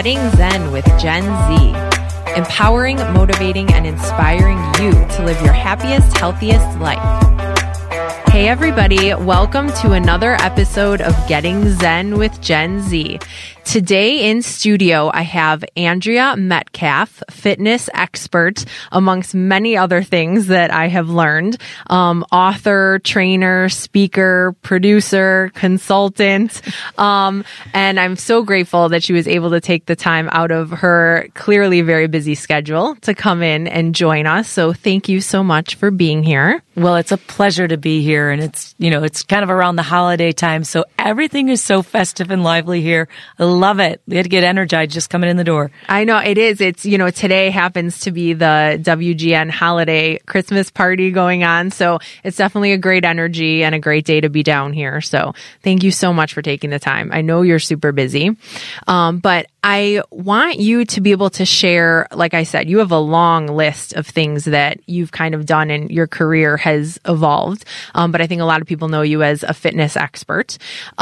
Getting Zen with Gen Z. Empowering, motivating, and inspiring you to live your happiest, healthiest life. Hey everybody, welcome to another episode of Getting Zen with Gen Z. Today in studio, I have Andrea Metcalf, fitness expert, amongst many other things that I have learned. Author, trainer, speaker, producer, consultant. And I'm so grateful that she was able to take the time out of her clearly very busy schedule to come in and join us. So thank you so much for being here. Well, it's a pleasure to be here. And it's kind of around the holiday time. So everything is so festive and lively here. I love it. We had to get energized just coming in the door. I know it is. It's, today happens to be the WGN holiday Christmas party going on. So it's definitely a great energy and a great day to be down here. So thank you so much for taking the time. I know you're super busy. But I want you to be able to share, like I said, you have a long list of things that you've kind of done and your career has evolved. But I think a lot of people know you as a fitness expert.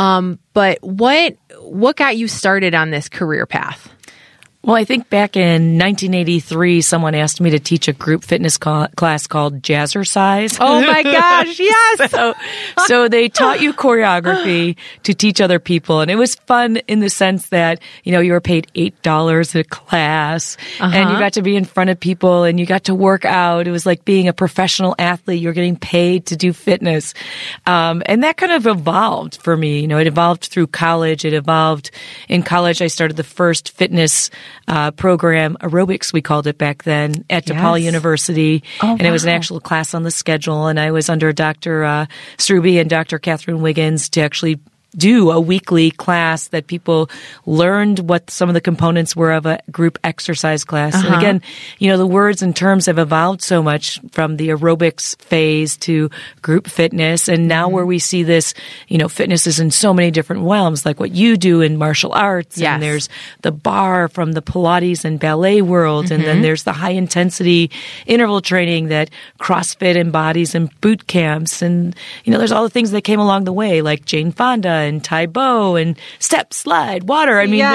But what got you started on this career path? Well, I think back in 1983, someone asked me to teach a group fitness class called Jazzercise. Oh my gosh, yes! So they taught you choreography to teach other people. And it was fun in the sense that, you were paid $8 a class and you got to be in front of people and you got to work out. It was like being a professional athlete. You're getting paid to do fitness. And that kind of evolved for me. It evolved through college. It evolved in college. I started the first fitness program, aerobics, we called it back then, at DePaul University. Oh, and it was an actual class on the schedule. And I was under Dr. Struby and Dr. Catherine Wiggins to actually do a weekly class that people learned what some of the components were of a group exercise class. And again, the words and terms have evolved so much from the aerobics phase to group fitness. And now where we see this, fitness is in so many different realms, like what you do in martial arts. Yes. And there's the bar from the Pilates and ballet world. And then there's the high intensity interval training that CrossFit embodies in boot camps. And, there's all the things that came along the way, like Jane Fonda and Tai Bo and step, slide, water. I mean,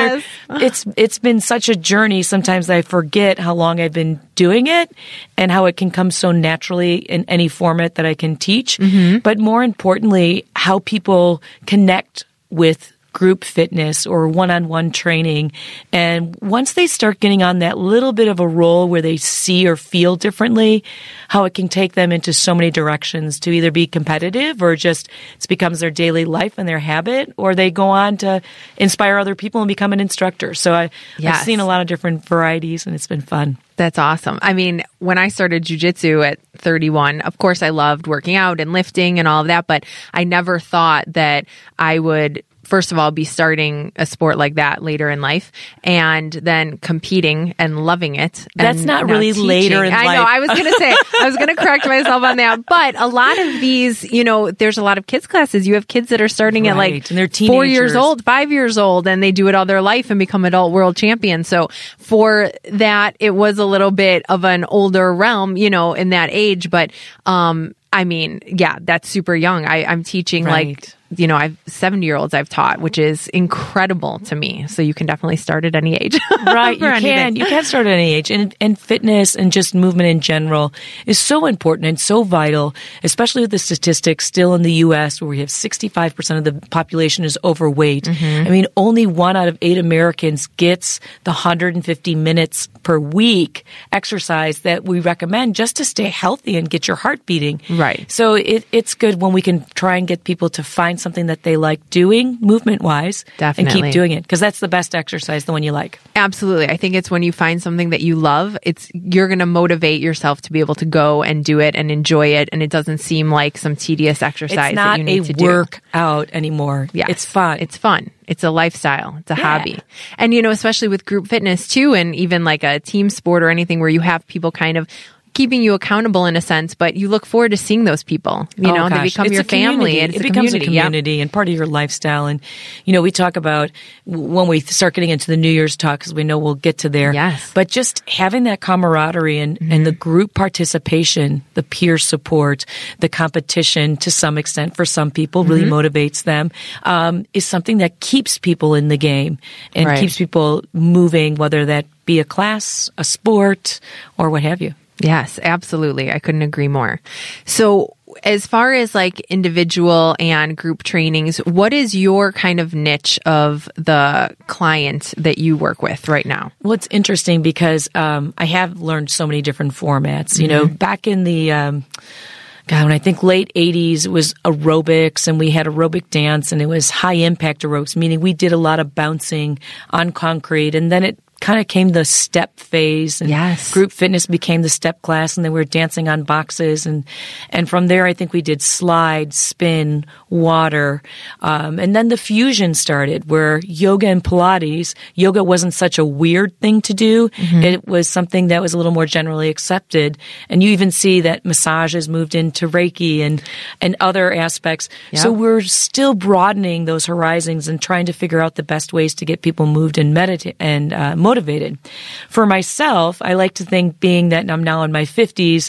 it's been such a journey. Sometimes I forget how long I've been doing it and how it can come so naturally in any format that I can teach. But more importantly, how people connect with group fitness or one-on-one training. And once they start getting on that little bit of a role where they see or feel differently, how it can take them into so many directions to either be competitive or just it becomes their daily life and their habit, or they go on to inspire other people and become an instructor. So I've seen a lot of different varieties and it's been fun. That's awesome. I mean, when I started jujitsu at 31, of course I loved working out and lifting and all of that, but I never thought that I would first of all, be starting a sport like that later in life and then competing and loving it. That's not really teaching. Later in life. I know. I was going to correct myself on that. But a lot of these, there's a lot of kids classes. You have kids that are starting at like and they're 4 years old, 5 years old, and they do it all their life and become adult world champions. So for that, it was a little bit of an older realm, in that age. But, that's super young. I'm teaching I've 70-year-olds I've taught, which is incredible to me. So you can definitely start at any age. Right. You can start at any age. And fitness and just movement in general is so important and so vital, especially with the statistics still in the U.S. where we have 65% of the population is overweight. I mean, only 1 out of 8 Americans gets the 150 minutes per week exercise that we recommend just to stay healthy and get your heart beating. Right. So it's good when we can try and get people to find something that they like doing movement-wise. Definitely. And keep doing it because that's the best exercise, the one you like. Absolutely. I think it's when you find something that you love, you're going to motivate yourself to be able to go and do it and enjoy it, and it doesn't seem like some tedious exercise that you need to do. It's not a workout anymore. Yes. It's fun. It's fun. It's a lifestyle. It's a hobby. And, especially with group fitness too, and even like a team sport or anything where you have people kind of keeping you accountable in a sense, but you look forward to seeing those people. You know, they become your family. And it becomes a community and part of your lifestyle. And, we talk about when we start getting into the New Year's talk, because we know we'll get to there. Yes. But just having that camaraderie and the group participation, the peer support, the competition to some extent for some people really motivates them, is something that keeps people in the game and keeps people moving, whether that be a class, a sport, or what have you. Yes, absolutely. I couldn't agree more. So as far as like individual and group trainings, what is your kind of niche of the client that you work with right now? Well, it's interesting because I have learned so many different formats. Back in the when I think late 80s, it was aerobics, and we had aerobic dance, and it was high impact aerobics, meaning we did a lot of bouncing on concrete, and then it kind of came the step phase, and group fitness became the step class, and then we were dancing on boxes, and from there I think we did slide, spin, water, and then the fusion started where yoga and Pilates. Yoga wasn't such a weird thing to do. It was something that was a little more generally accepted, and you even see that massage has moved into Reiki and other aspects. So we're still broadening those horizons and trying to figure out the best ways to get people moved and motivated. For myself, I like to think, being that I'm now in my 50s,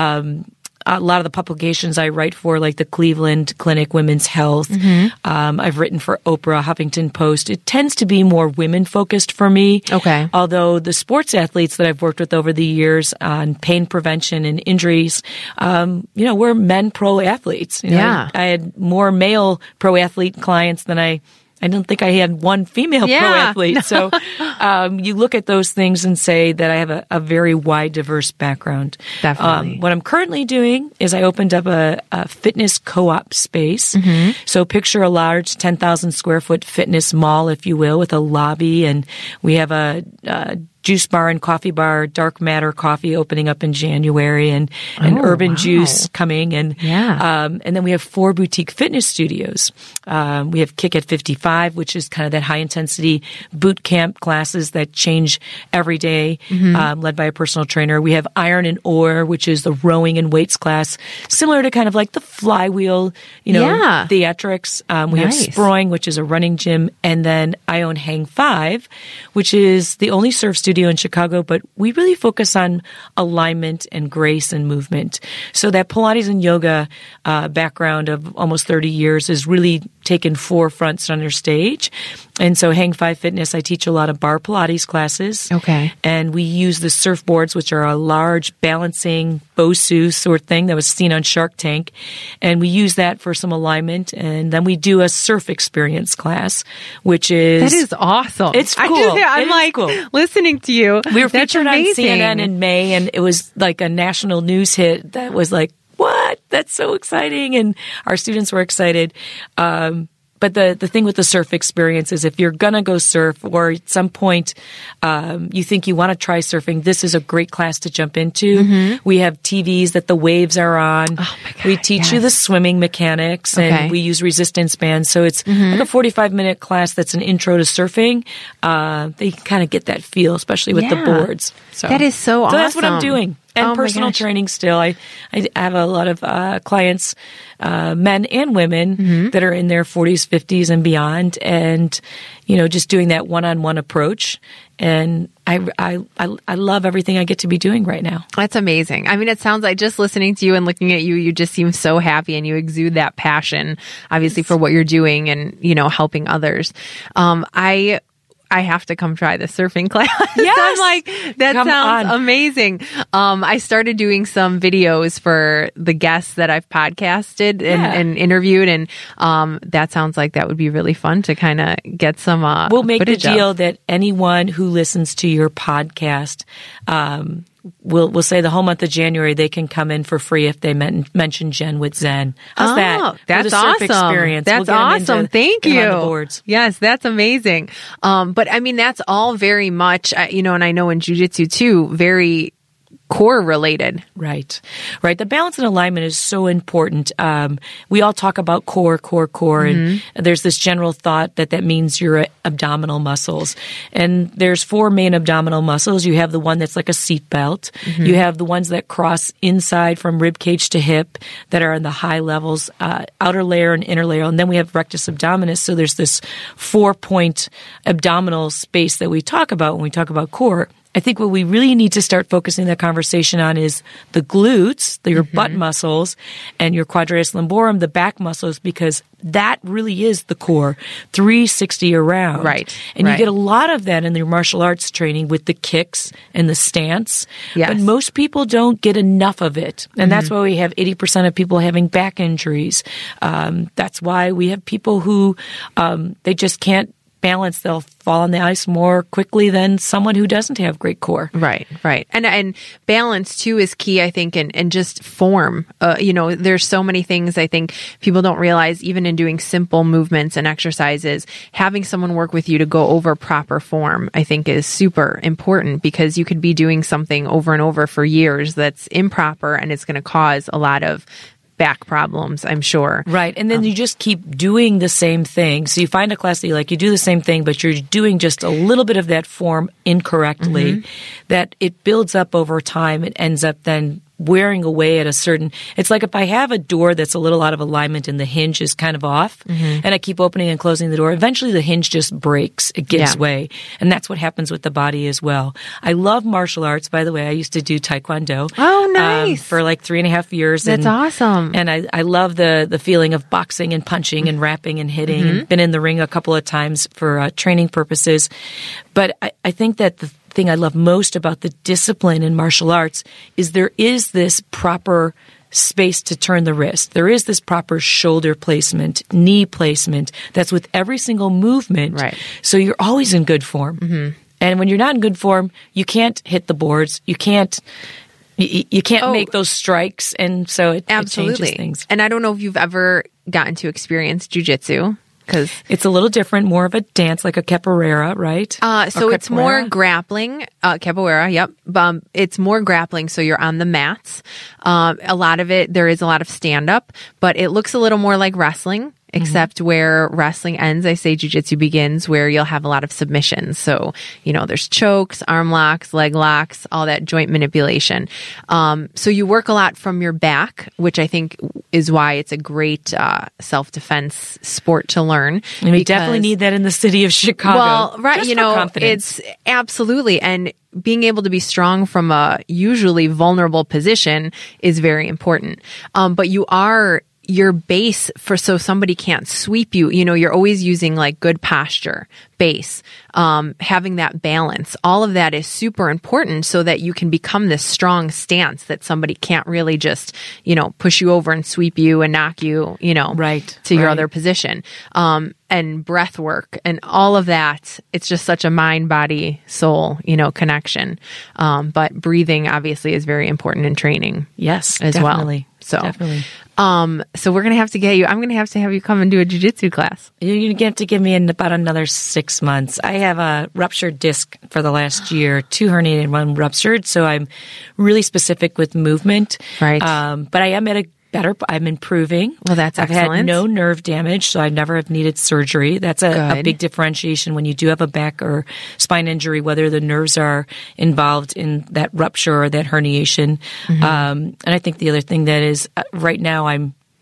a lot of the publications I write for, like the Cleveland Clinic Women's Health, I've written for Oprah, Huffington Post. It tends to be more women-focused for me. Okay. Although the sports athletes that I've worked with over the years on pain prevention and injuries, we're men pro athletes. I had more male pro athlete clients than I don't think I had one female pro athlete. No. So you look at those things and say that I have a very wide, diverse background. Definitely. What I'm currently doing is I opened up a fitness co-op space. So picture a large 10,000 square foot fitness mall, if you will, with a lobby. And we have a juice bar and coffee bar, Dark Matter Coffee, opening up in January, and Urban Juice coming. And then we have 4 boutique fitness studios. We have Kick at 55, which is kind of that high intensity boot camp classes that change every day, led by a personal trainer. We have Iron and Ore, which is the rowing and weights class, similar to kind of like the flywheel, theatrics. We have Sproing, which is a running gym. And then I own Hang 5, which is the only surf studio in Chicago, but we really focus on alignment and grace and movement. So that Pilates and yoga background of almost 30 years has really taken forefront center stage. And so Hang 5 Fitness, I teach a lot of bar Pilates classes. Okay. And we use the surfboards, which are a large balancing Bosu sort of thing that was seen on Shark Tank. And we use that for some alignment. And then we do a surf experience class, which is... That is awesome. It's cool. I'm cool. Listening to you. We were featured on CNN in May, and it was like a national news hit that was like, what? That's so exciting. And our students were excited. But the thing with the surf experience is if you're going to go surf, or at some point you think you want to try surfing, this is a great class to jump into. We have TVs that the waves are on. Oh my God, we teach you the swimming mechanics, and we use resistance bands. So it's like a 45-minute class that's an intro to surfing. They kind of get that feel, especially with the boards. So that is so awesome. So that's what I'm doing. And personal training still. I have a lot of clients, men and women that are in their 40s, 50s, and beyond, and just doing that one-on-one approach. And I love everything I get to be doing right now. That's amazing. I mean, it sounds like, just listening to you and looking at you, you just seem so happy, and you exude that passion, obviously, for what you're doing and helping others. I have to come try the surfing class. Yes. I'm like, that sounds amazing. I started doing some videos for the guests that I've podcasted and interviewed, and that sounds like that would be really fun to kind of get some We'll make the deal that anyone who listens to your podcast, we'll say the whole month of January, they can come in for free if they mention Jen with Zen. How's that? That's awesome. Experience. That's awesome. Thank you. On the boards. Yes, that's amazing. But I mean, that's all very much, and I know in jiu-jitsu too, very core related. Right. The balance and alignment is so important. We all talk about core, and there's this general thought that means your abdominal muscles. And there's 4 main abdominal muscles. You have the one that's like a seat belt. You have the ones that cross inside from rib cage to hip that are in the high levels, outer layer and inner layer. And then we have rectus abdominis. So there's this 4-point abdominal space that we talk about when we talk about core. I think what we really need to start focusing the conversation on is the glutes, your butt muscles, and your quadratus lumborum, the back muscles, because that really is the core, 360 around. Right. And you get a lot of that in your martial arts training with the kicks and the stance. Yes. But most people don't get enough of it. And that's why we have 80% of people having back injuries. That's why we have people who they just can't balance. They'll fall on the ice more quickly than someone who doesn't have great core. Right. And balance too is key, I think, and just form. There's so many things I think people don't realize, even in doing simple movements and exercises, having someone work with you to go over proper form, I think is super important, because you could be doing something over and over for years that's improper, and it's going to cause a lot of back problems, I'm sure. Right. And then you just keep doing the same thing. So you find a class that you like, you do the same thing, but you're doing just a little bit of that form incorrectly, that it builds up over time. It ends up then wearing away at a certain, it's like if I have a door that's a little out of alignment and the hinge is kind of off, and I keep opening and closing the door, eventually the hinge just breaks. It gives way. And that's what happens with the body as well. I love martial arts. By the way, I used to do Taekwondo. Oh, nice. For like 3.5 years. That's awesome. And I love the feeling of boxing and punching and wrapping and hitting. And been in the ring a couple of times for training purposes. But I think that the thing I love most about the discipline in martial arts is there is this proper space to turn the wrist. There is this proper shoulder placement, knee placement that's with every single movement. Right. So you're always in good form. And when you're not in good form, you can't hit the boards. You can't make those strikes. And so it changes things. And I don't know if you've ever gotten to experience jiu-jitsu. Because it's a little different, more of a dance, like a capoeira, right? So it's more grappling. Capoeira, yep. It's more grappling, so you're on the mats. A lot of it, there is a lot of stand-up, but it looks a little more like wrestling. Except where wrestling ends, I say jiu-jitsu begins, where you'll have a lot of submissions. So, there's chokes, arm locks, leg locks, all that joint manipulation. So you work a lot from your back, which I think is why it's a great self-defense sport to learn. And we definitely need that in the city of Chicago. Well, right, just for confidence. It's absolutely. And being able to be strong from a usually vulnerable position is very important. But your base so somebody can't sweep you. You're always using like good posture, base, having that balance. All of that is super important so that you can become this strong stance that somebody can't really just, push you over and sweep you and knock you, to your other position. And breath work and all of that. It's just such a mind, body, soul, connection. But breathing obviously is very important in training. Yes, as definitely. well. So, definitely. So we're going to have to get you, I'm going to have you come and do a jiu-jitsu class. You're going to have to give me about another 6 months. I have a ruptured disc for the last year, 2 herniated, 1 ruptured. So I'm really specific with movement. Right. But I am at I'm improving. Well, that's excellent. I've had no nerve damage, so I never have needed surgery. That's a big differentiation when you do have a back or spine injury, whether the nerves are involved in that rupture or that herniation. And I think the other thing that is right now I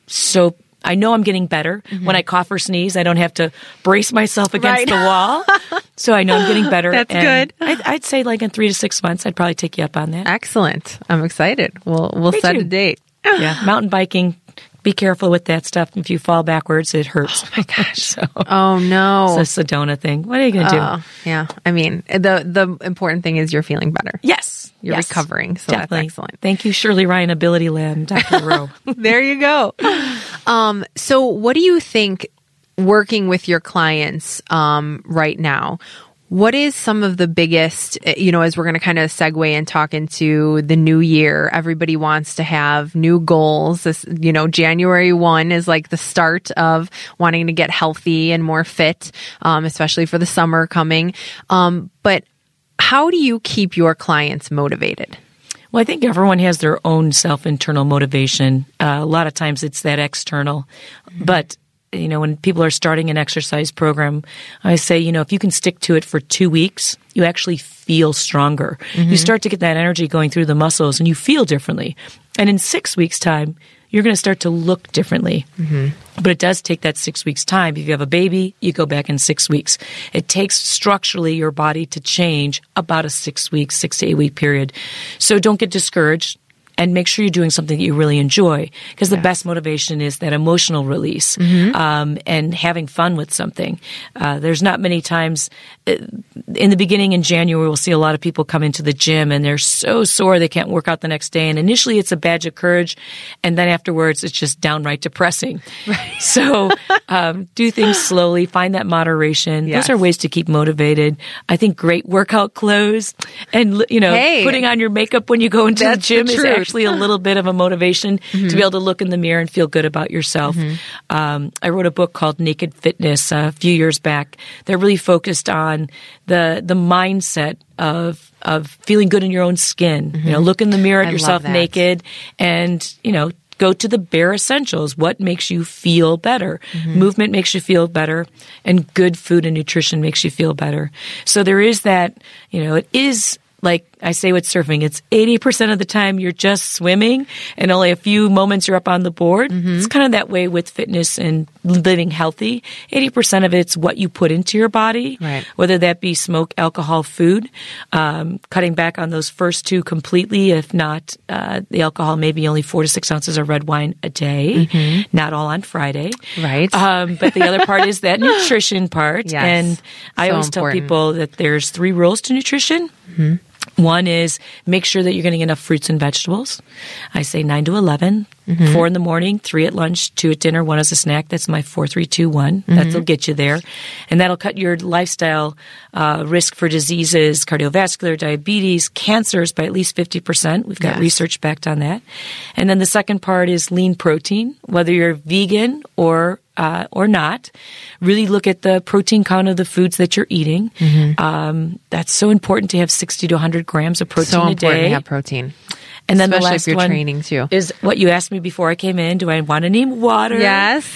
know I'm getting better. When I cough or sneeze, I don't have to brace myself against the wall. So I know I'm getting better. That's good. I'd say like in 3 to 6 months, I'd probably take you up on that. Excellent. I'm excited. We'll set a date. Yeah, mountain biking. Be careful with that stuff. If you fall backwards, it hurts. Oh my gosh! Oh no! It's a Sedona thing. What are you going to do? Yeah, I mean, the important thing is you're feeling better. Yes, you're recovering. So definitely. That's excellent. Thank you, Shirley Ryan, Ability Lab, Dr. Rowe. There you go. So, what do you think working with your clients right now? What is some of the biggest, as we're going to kind of segue and talk into the new year, everybody wants to have new goals. This, January 1 is like the start of wanting to get healthy and more fit, especially for the summer coming. But how do you keep your clients motivated? Well, I think everyone has their own self-internal motivation. A lot of times it's that external. But, when people are starting an exercise program, I say, if you can stick to it for 2 weeks, you actually feel stronger. You start to get that energy going through the muscles and you feel differently. And in 6 weeks' time, you're going to start to look differently. But it does take that 6 weeks' time. If you have a baby, you go back in 6 weeks. It takes structurally your body to change about a 6 to 8 week period. So don't get discouraged. And make sure you're doing something that you really enjoy, because the best motivation is that emotional release and having fun with something. There's not many times in the beginning in January, we'll see a lot of people come into the gym and they're so sore they can't work out the next day. And initially it's a badge of courage, and then afterwards it's just downright depressing. Right. So do things slowly, find that moderation. Yes. Those are ways to keep motivated. I think great workout clothes and putting on your makeup when you go into the gym is actually a little bit of a motivation to be able to look in the mirror and feel good about yourself. I wrote a book called Naked Fitness a few years back that really focused on the mindset of feeling good in your own skin. Look in the mirror at yourself naked and, go to the bare essentials. What makes you feel better? Movement makes you feel better, and good food and nutrition makes you feel better. So there is that, it is like I say with surfing, it's 80% of the time you're just swimming and only a few moments you're up on the board. It's kind of that way with fitness and living healthy. 80% of it's what you put into your body, whether that be smoke, alcohol, food, cutting back on those first two completely. If not, the alcohol, maybe only 4 to 6 ounces of red wine a day, not all on Friday. Right. But the other part is that nutrition part. Yes. And I always tell people that there's 3 rules to nutrition. One is make sure that you're getting enough fruits and vegetables. I say 9 to 11, 4 in the morning, 3 at lunch, 2 at dinner, 1 as a snack. That's my 4-3-2-1. That'll get you there. And that'll cut your lifestyle risk for diseases, cardiovascular, diabetes, cancers by at least 50%. We've got research backed on that. And then the second part is lean protein, whether you're vegan or not. Really look at the protein count of the foods that you're eating. That's so important to have 60 to 100 grams of protein a day. So important to have protein. And then especially the last if you're one training too. Is what you asked me before I came in. Do I want any water? Yes.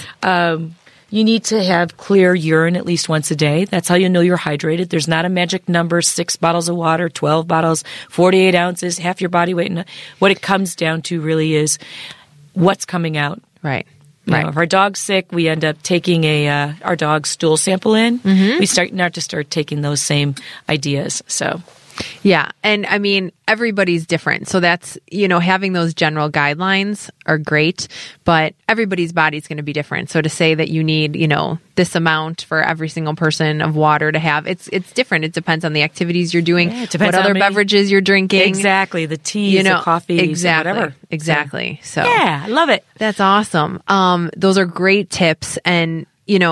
You need to have clear urine at least once a day. That's how you know you're hydrated. There's not a magic number, 6 bottles of water, 12 bottles, 48 ounces, half your body weight. What it comes down to really is what's coming out. Right. If our dog's sick, we end up taking our dog's stool sample in. We start taking those same ideas. So, yeah. And I mean, everybody's different. So that's, having those general guidelines are great, but everybody's body's going to be different. So to say that you need, this amount for every single person of water to have, it's different. It depends on the activities you're doing, what other beverages you're drinking. Exactly. The teas, the coffees, whatever. Exactly. So yeah, I love it. That's awesome. Those are great tips. And,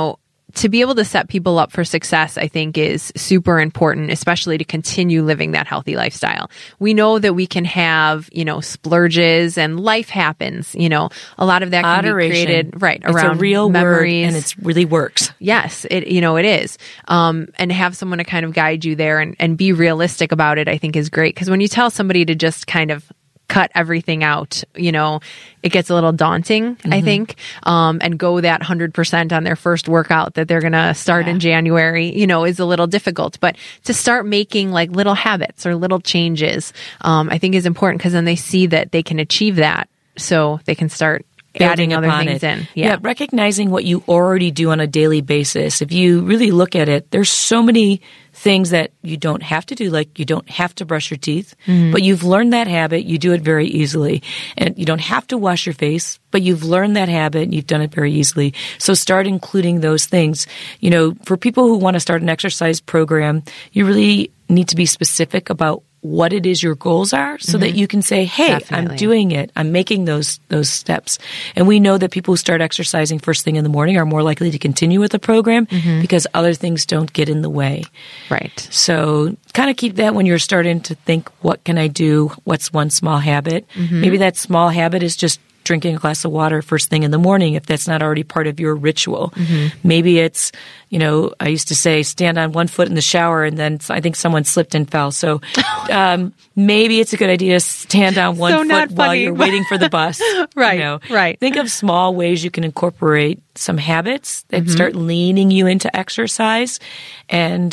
to be able to set people up for success, I think is super important, especially to continue living that healthy lifestyle. We know that we can have, splurges and life happens, a lot of that can be created around it's a real memories. Word and it really works. Yes, it is. And have someone to kind of guide you there and be realistic about it, I think is great. Because when you tell somebody to just kind of cut everything out, it gets a little daunting, I think, and go that 100% on their first workout that they're going to start in January, is a little difficult. But to start making like little habits or little changes, I think is important, because then they see that they can achieve that, so they can start adding other things in. Yeah, recognizing what you already do on a daily basis. If you really look at it, there's so many things that you don't have to do, like you don't have to brush your teeth, but you've learned that habit. You do it very easily. And you don't have to wash your face, but you've learned that habit and you've done it very easily. So start including those things. For people who want to start an exercise program, you really need to be specific about what it is your goals are, so that you can say, hey, I'm doing it. I'm making those steps. And we know that people who start exercising first thing in the morning are more likely to continue with the program because other things don't get in the way. Right. So kind of keep that when you're starting to think, what can I do? What's one small habit? Maybe that small habit is just drinking a glass of water first thing in the morning if that's not already part of your ritual. Maybe it's, I used to say stand on one foot in the shower, and then I think someone slipped and fell. So maybe it's a good idea to stand on one foot while you're waiting for the bus. Right, right. Think of small ways you can incorporate some habits that start leaning you into exercise. And,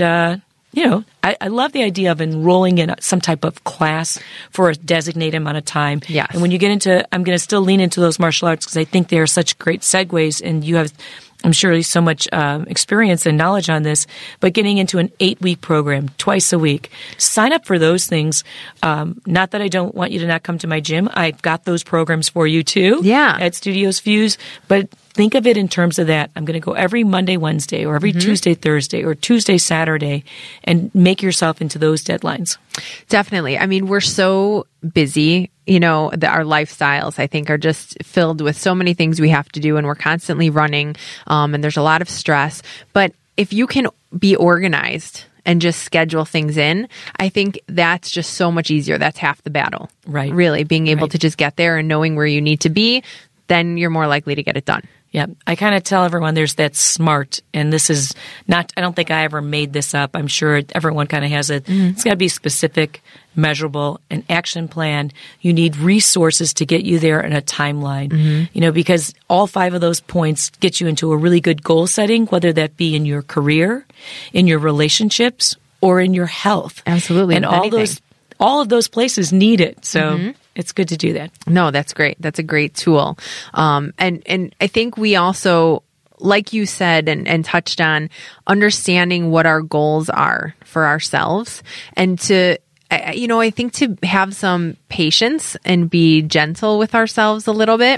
I love the idea of enrolling in some type of class for a designated amount of time. Yes. And when you get into, I'm going to still lean into those martial arts because I think they are such great segues, and you have, I'm sure, so much experience and knowledge on this, but getting into an 8-week program twice a week, sign up for those things. Not that I don't want you to not come to my gym. I've got those programs for you too. Yeah. At Studios Fuse. But think of it in terms of that. I'm going to go every Monday, Wednesday, or every Tuesday, Thursday, or Tuesday, Saturday, and make yourself into those deadlines. Definitely. I mean, we're so busy, our lifestyles, I think, are just filled with so many things we have to do, and we're constantly running, and there's a lot of stress. But if you can be organized and just schedule things in, I think that's just so much easier. That's half the battle. Right. Really, being able to just get there and knowing where you need to be, then you're more likely to get it done. Yeah, I kind of tell everyone there's that SMART, and this is not, I don't think I ever made this up. I'm sure everyone kind of has it. It's got to be specific, measurable, an action plan. You need resources to get you there in a timeline, because all 5 of those points get you into a really good goal setting, whether that be in your career, in your relationships, or in your health. Absolutely. And all of those places need it. So it's good to do that. No, that's great. That's a great tool. And I think we also, like you said and touched on, understanding what our goals are for ourselves, and to, I think to have some patience and be gentle with ourselves a little bit.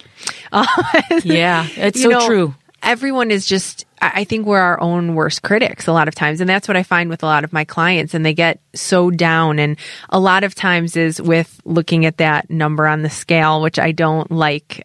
Yeah, it's so true. Everyone is just, I think we're our own worst critics a lot of times. And that's what I find with a lot of my clients, and they get so down. And a lot of times is with looking at that number on the scale, which I don't like.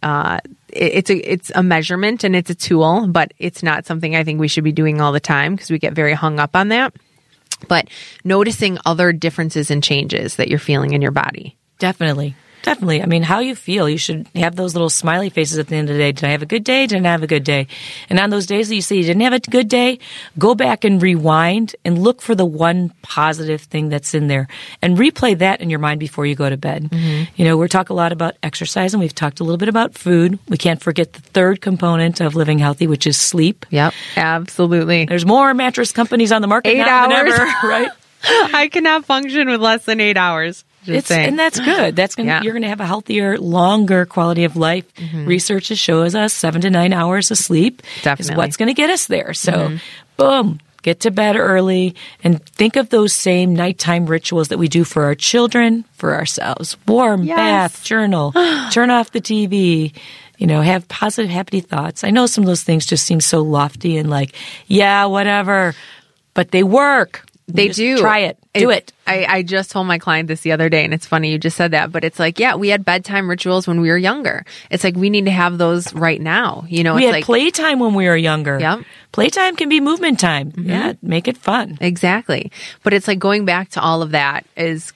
It's a measurement and it's a tool, but it's not something I think we should be doing all the time because we get very hung up on that. But noticing other differences and changes that you're feeling in your body. Definitely. Definitely. I mean, how you feel, you should have those little smiley faces at the end of the day. Did I have a good day? Didn't I have a good day? And on those days that you say you didn't have a good day, go back and rewind and look for the one positive thing that's in there and replay that in your mind before you go to bed. We're talking a lot about exercise, and we've talked a little bit about food. We can't forget the third component of living healthy, which is sleep. Yep, absolutely. There's more mattress companies on the market now than ever, right? I cannot function with less than 8 hours. And that's good. You're going to have a healthier, longer quality of life. Research shows us 7 to 9 hours of sleep is what's going to get us there. So, boom, get to bed early and think of those same nighttime rituals that we do for our children, for ourselves. Warm bath, journal, turn off the TV. Have positive, happy thoughts. I know some of those things just seem so lofty and like, yeah, whatever, but they work. They do. Try it. Do it. I just told my client this the other day, and it's funny you just said that, but it's like, yeah, we had bedtime rituals when we were younger. It's like we need to have those right now. We had playtime when we were younger. Yep. Playtime can be movement time. Yeah, make it fun. Exactly. But it's like going back to all of that is,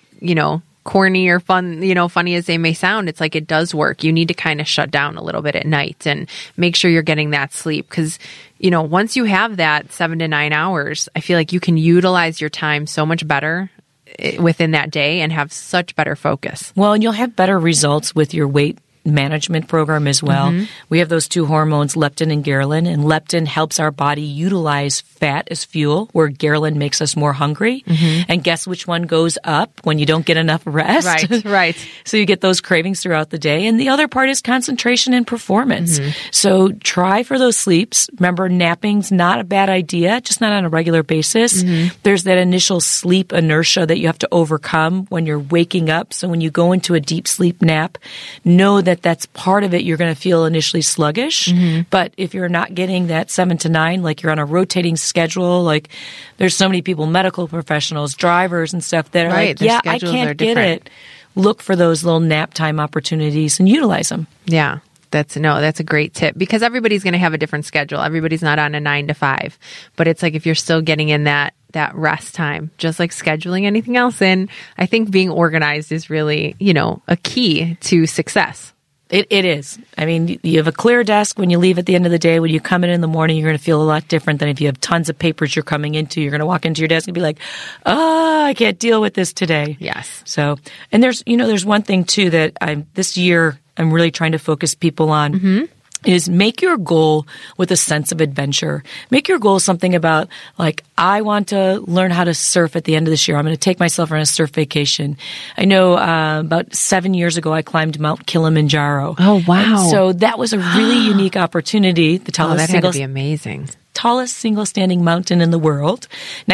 corny or fun, funny as they may sound, it's like it does work. You need to kind of shut down a little bit at night and make sure you're getting that sleep because, once you have that 7 to 9 hours, I feel like you can utilize your time so much better within that day and have such better focus. Well, and you'll have better results with your weight management program as well. We have those 2 hormones, leptin and ghrelin, and leptin helps our body utilize fat as fuel, where ghrelin makes us more hungry. And guess which one goes up when you don't get enough rest? Right. So you get those cravings throughout the day. And the other part is concentration and performance. So try for those sleeps. Remember, napping's not a bad idea, just not on a regular basis. There's that initial sleep inertia that you have to overcome when you're waking up. So when you go into a deep sleep nap, know that that's part of it. You're going to feel initially sluggish, but if you're not getting that 7 to 9, like you're on a rotating schedule, like there's so many people, medical professionals, drivers and stuff that are like, yeah, I can't get it. Look for those little nap time opportunities and utilize them. Yeah. That's a great tip because everybody's going to have a different schedule. Everybody's not on a 9 to 5, but it's like if you're still getting in that rest time, just like scheduling anything else in, I think being organized is really, a key to success. It is. I mean, you have a clear desk when you leave at the end of the day. When you come in the morning, you're going to feel a lot different than if you have tons of papers you're coming into. You're going to walk into your desk and be like, I can't deal with this today. Yes. So, and there's one thing too that this year I'm really trying to focus people on. Is make your goal with a sense of adventure. Make your goal something about, like, I want to learn how to surf at the end of this year. I'm going to take myself on a surf vacation. I know about 7 years ago, I climbed Mount Kilimanjaro. Oh, wow. And so that was a really unique opportunity. The tallest that had to be amazing. Tallest single standing mountain in the world,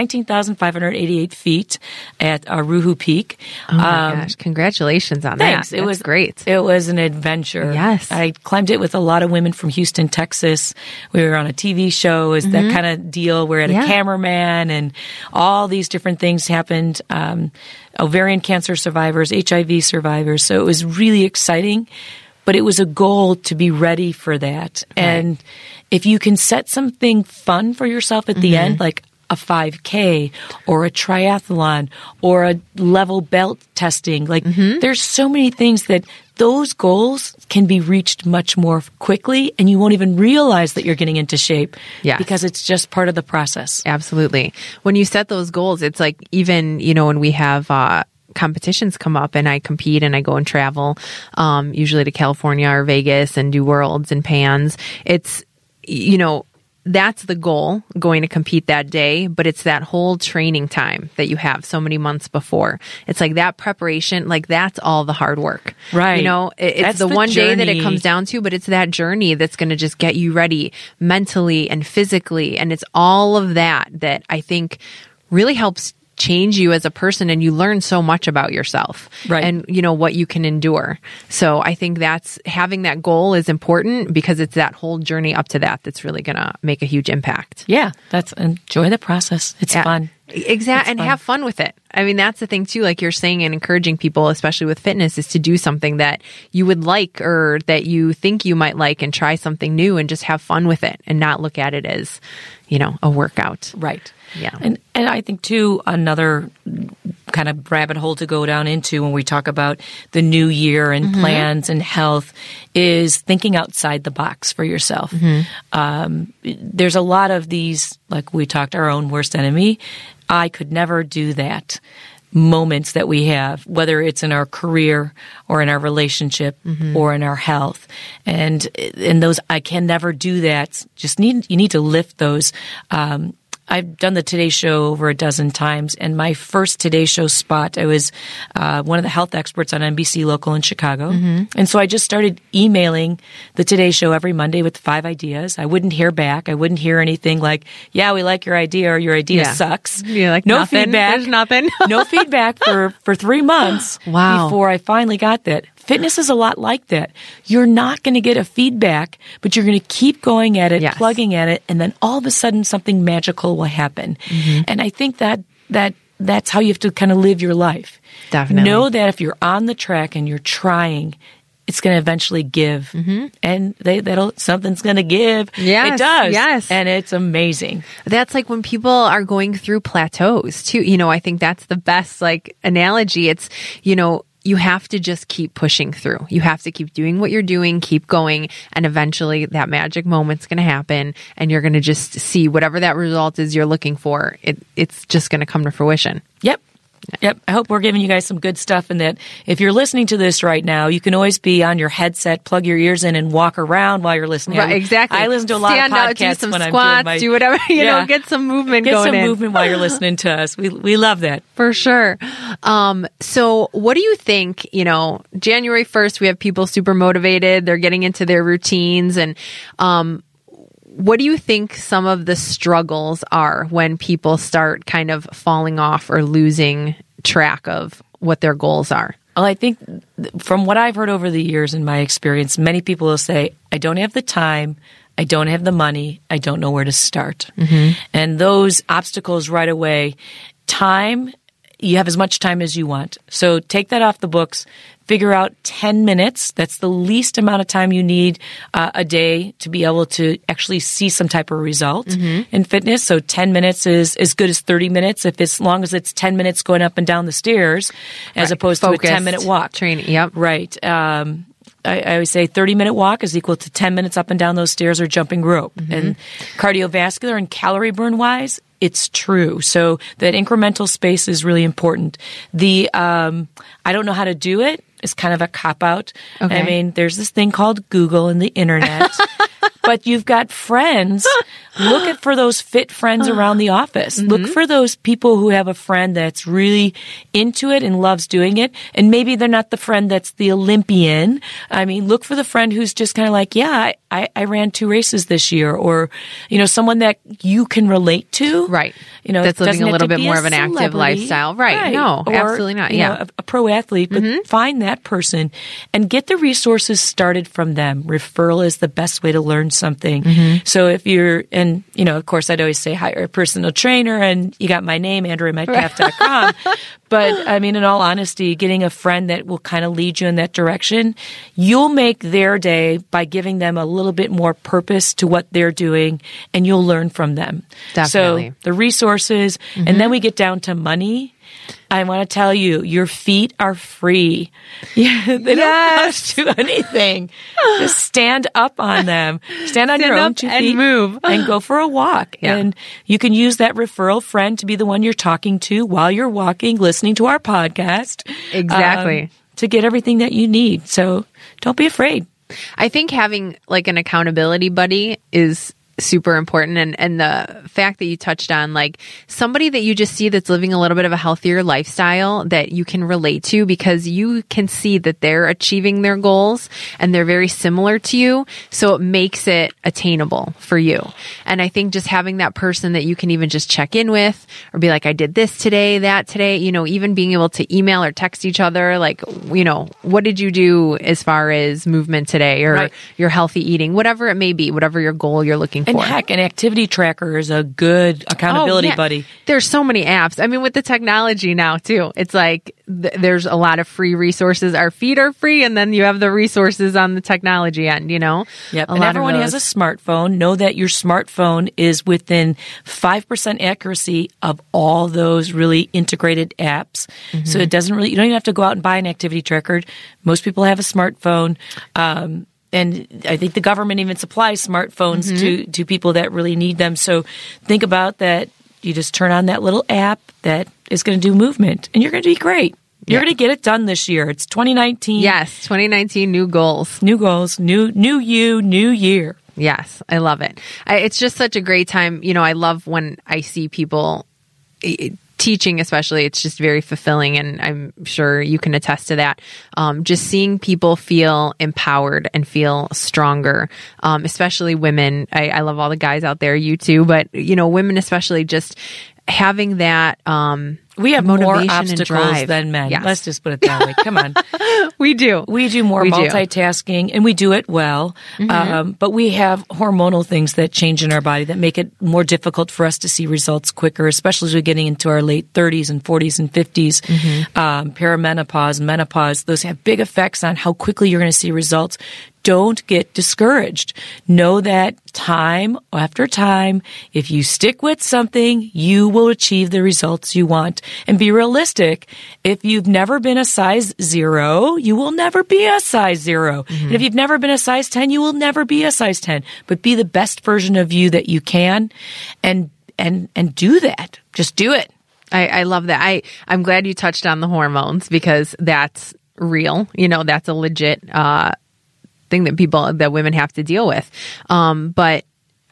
19,588 feet at Ruhu Peak. Oh my gosh. Congratulations on that. It was great. It was an adventure. Yes. I climbed it with a lot of women from Houston, Texas. We were on a TV show. It was that kind of deal. We had a cameraman and all these different things happened. Ovarian cancer survivors, HIV survivors. So it was really exciting. But it was a goal to be ready for that. Right. And if you can set something fun for yourself at the end, like a 5K or a triathlon or a level belt testing, like there's so many things that those goals can be reached much more quickly, and you won't even realize that you're getting into shape because it's just part of the process. Absolutely. When you set those goals, it's like even, when we have competitions come up and I compete and I go and travel, usually to California or Vegas and do worlds and pans. It's, that's the goal, going to compete that day, but it's that whole training time that you have so many months before. It's like that preparation, like that's all the hard work. Right. It's that's the one journey. day that it comes down to, but it's that journey that's going to just get you ready mentally and physically. And it's all of that I think really helps change you as a person, and you learn so much about yourself and what you can endure. So I think that's having that goal is important because it's that whole journey up to that's really going to make a huge impact. Yeah, enjoy the process. It's fun. Exactly. And have fun with it. I mean, that's the thing too, like you're saying, and encouraging people, especially with fitness, is to do something that you would like or that you think you might like, and try something new and just have fun with it and not look at it as, a workout. Right. Yeah. And I think too, another kind of rabbit hole to go down into when we talk about the new year and plans and health is thinking outside the box for yourself. There's a lot of these, like we talked, our own worst enemy. I could never do that. Moments that we have, whether it's in our career or in our relationship or in our health. And those, I can never do that. You need to lift those. I've done the Today Show over a dozen times, and my first Today Show spot, I was one of the health experts on NBC Local in Chicago. And so I just started emailing the Today Show every Monday with 5 ideas. I wouldn't hear back. I wouldn't hear anything like, yeah, we like your idea, or your idea sucks. You're like, no nothing. feedback. There's nothing. No feedback for 3 months before I finally got that. Fitness is a lot like that. You're not going to get a feedback, but you're going to keep going at it, plugging at it, and then all of a sudden something magical will happen. And I think that's how you have to kind of live your life. Definitely. Know that if you're on the track and you're trying, it's going to eventually give. And something's going to give. Yes, it does. Yes. And it's amazing. That's like when people are going through plateaus too. I think that's the best analogy. It's, you have to just keep pushing through. You have to keep doing what you're doing, keep going, and eventually that magic moment's going to happen, and you're going to just see whatever that result is you're looking for. It's just going to come to fruition. Yep. I hope we're giving you guys some good stuff, and that if you're listening to this right now, you can always be on your headset, plug your ears in, and walk around while you're listening. Right, exactly. I listen to a lot of podcasts do some when squats, I'm doing do whatever, get some movement going in. Get some movement while you're listening to us. We love that. For sure. So what do you think, January 1st, we have people super motivated. They're getting into their routines, and, what do you think some of the struggles are when people start kind of falling off or losing track of what their goals are? Well, I think from what I've heard over the years in my experience, many people will say, I don't have the time, I don't have the money, I don't know where to start. And those obstacles right away, time, you have as much time as you want. So take that off the books. Figure out 10 minutes. That's the least amount of time you need a day to be able to actually see some type of result in fitness. So 10 minutes is as good as 30 minutes as long as it's 10 minutes going up and down the stairs as opposed to a 10-minute walk. Training, yep. Right. I always say 30-minute walk is equal to 10 minutes up and down those stairs or jumping rope. And cardiovascular and calorie burn wise, it's true. So that incremental space is really important. The I don't know how to do it is kind of a cop-out. Okay. I mean, there's this thing called Google and the internet. But you've got friends. Look for those fit friends around the office. Look for those people who have a friend that's really into it and loves doing it. And maybe they're not the friend that's the Olympian. I mean, look for the friend who's just kind of like, yeah, I ran 2 races this year, or, someone that you can relate to. Right. That's living a little bit more of an active lifestyle. Right. No, or, absolutely not. Yeah. A pro athlete, but find that person and get the resources started from them. Referral is the best way to learn something. So if you're, and of course I'd always say hire a personal trainer, and you got my name, AndreaMetcalf.com. But I mean, in all honesty, getting a friend that will kind of lead you in that direction, you'll make their day by giving them a little bit more purpose to what they're doing, and you'll learn from them. Definitely. So the resources, and then we get down to money. I want to tell you, your feet are free. Yeah, they don't cost you anything. Just stand up on them. Stand on your own 2 feet and move. And go for a walk. Yeah. And you can use that referral friend to be the one you're talking to while you're walking, listening to our podcast. Exactly. To get everything that you need. So don't be afraid. I think having like an accountability buddy is super important. And the fact that you touched on like somebody that you just see that's living a little bit of a healthier lifestyle that you can relate to, because you can see that they're achieving their goals and they're very similar to you. So it makes it attainable for you. And I think just having that person that you can even just check in with or be like, I did this today, that today, even being able to email or text each other, like, what did you do as far as movement today, or your healthy eating, whatever it may be, whatever your goal you're looking for. And heck, an activity tracker is a good accountability buddy. There's so many apps. I mean, with the technology now too, it's like there's a lot of free resources. Our feet are free, and then you have the resources on the technology end, Yep. And everyone has a smartphone. Know that your smartphone is within 5% accuracy of all those really integrated apps. So it doesn't really, you don't even have to go out and buy an activity tracker. Most people have a smartphone. And I think the government even supplies smartphones to people that really need them. So think about that. You just turn on that little app that is going to do movement, and you're going to be great. You're going to get it done this year. It's 2019. Yes, 2019, new goals. New goals, new you, new year. Yes, I love it. It's just such a great time. I love when I see people teaching, especially. It's just very fulfilling, and I'm sure you can attest to that. Just seeing people feel empowered and feel stronger, especially women. I love all the guys out there, you too, but women especially, just having that we have more obstacles than men. Yes. Let's just put it that way. Come on. We do. We do more multitasking, and we do it well. But we have hormonal things that change in our body that make it more difficult for us to see results quicker, especially as we're getting into our late 30s and 40s and 50s. Perimenopause, menopause, those have big effects on how quickly you're going to see results. Don't get discouraged. Know that time after time, if you stick with something, you will achieve the results you want. And be realistic. If you've never been a size 0, you will never be a size 0. And if you've never been a size 10, you will never be a size 10. But be the best version of you that you can, and do that. Just do it. I love that. I'm glad you touched on the hormones, because that's real. That's a legit thing that women have to deal with. But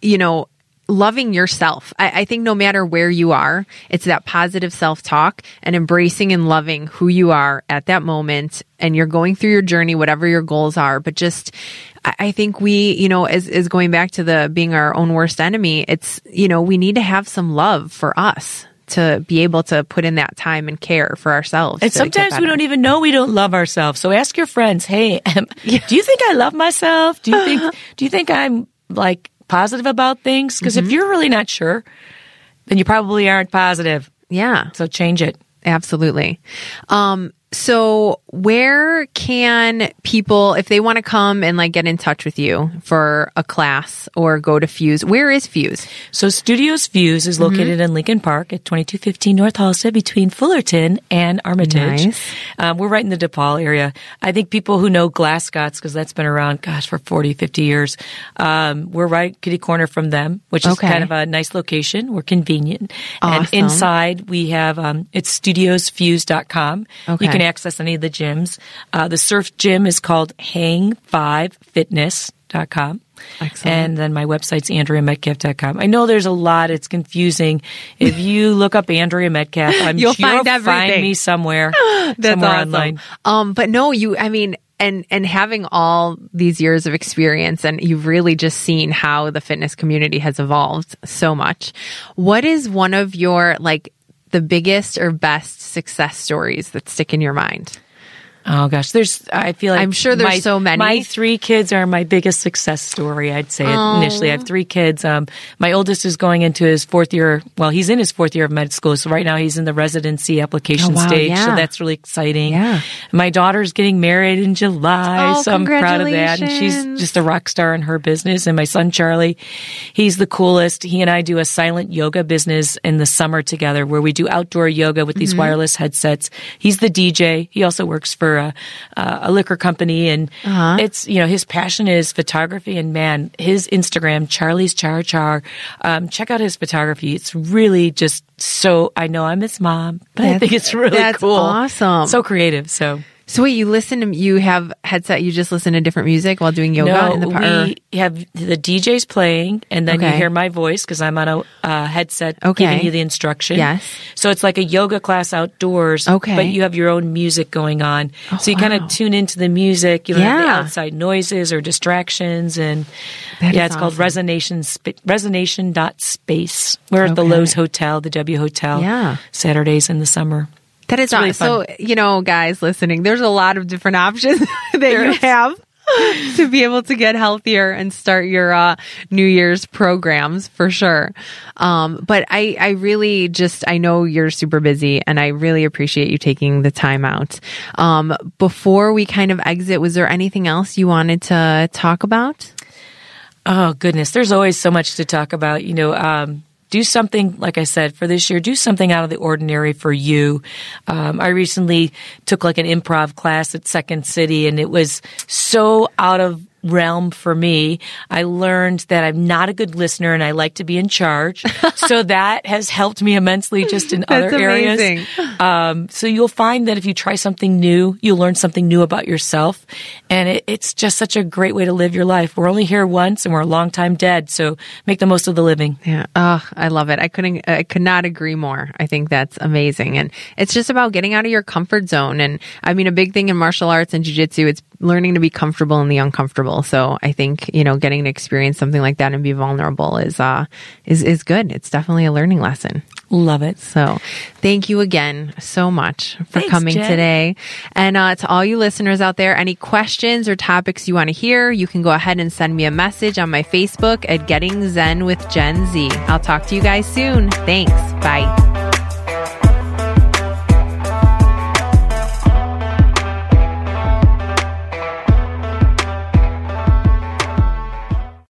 loving yourself. I think no matter where you are, it's that positive self-talk and embracing and loving who you are at that moment. And you're going through your journey, whatever your goals are. But just, I think we, as going back to the being our own worst enemy, it's, we need to have some love for us to be able to put in that time and care for ourselves. And sometimes we don't even know we don't love ourselves. So ask your friends, hey, do you think I love myself? Do you think I'm like positive about things? Because if you're really not sure, then you probably aren't positive. Yeah. So change it. Absolutely. So where can people, if they want to come and like get in touch with you for a class or go to Fuse, where is Fuse? So Studios Fuse is located in Lincoln Park at 2215 North Halsted between Fullerton and Armitage. Nice. We're right in the DePaul area. I think people who know Glasgow, because that's been around, for 40, 50 years, we're right kitty corner from them, which is kind of a nice location. We're convenient. Awesome. And inside we have, it's studiosfuse.com. Okay. You can access any of the gyms. The surf gym is called hang5fitness.com. Excellent. And then my website's AndreaMetcalf.com. I know there's a lot. It's confusing. If you look up Andrea Metcalf, you'll find me somewhere. That's somewhere awesome. Online. But no, and having all these years of experience, and you've really just seen how the fitness community has evolved so much. What is one of your, like, the biggest or best success stories that stick in your mind? Oh gosh, I feel like I'm sure there's so many. My 3 kids are my biggest success story, I'd say initially. I have 3 kids. My oldest is going into his 4th year. Well, he's in his 4th year of med school. So right now he's in the residency application stage. Yeah. So that's really exciting. Yeah. My daughter's getting married in July. Oh, so I'm proud of that. And she's just a rock star in her business. And my son, Charlie, he's the coolest. He and I do a silent yoga business in the summer together where we do outdoor yoga with these wireless headsets. He's the DJ. He also works for a liquor company, and it's, his passion is photography, and man, his Instagram, Charlie's Char Char, check out his photography. It's really just so, I know I'm his mom, but I think it's really cool. That's awesome. So creative. So wait, you have headset, you just listen to different music while doing yoga? No, we have the DJs playing, and then you hear my voice because I'm on a headset giving you the instruction. Yes. So it's like a yoga class outdoors, but you have your own music going on. So you kind of tune into the music. You don't have the outside noises or distractions. And it's called Resonation.space. We're at the Lowe's Hotel, the W Hotel, Saturdays in the summer. That is really fun. So, guys listening, there's a lot of different options that you have to be able to get healthier and start your New Year's programs for sure. But I really I know you're super busy, and I really appreciate you taking the time out. Before we kind of exit, was there anything else you wanted to talk about? Oh, goodness. There's always so much to talk about. Do something, like I said, for this year, do something out of the ordinary for you. I recently took like an improv class at Second City, and it was so out of realm for me. I learned that I'm not a good listener and I like to be in charge. So that has helped me immensely just in other areas. So you'll find that if you try something new, you'll learn something new about yourself. And it's just such a great way to live your life. We're only here once and we're a long time dead. So make the most of the living. Yeah. Oh, I love it. I could not agree more. I think that's amazing. And it's just about getting out of your comfort zone. And I mean, a big thing in martial arts and jiu-jitsu, it's learning to be comfortable in the uncomfortable. So I think, getting to experience something like that and be vulnerable is good. It's definitely a learning lesson. Love it. So thank you again so much for coming Jen. today. And to all you listeners out there, any questions or topics you want to hear, you can go ahead and send me a message on my Facebook at Getting Zen with Gen Z. I'll talk to you guys soon. Thanks. Bye.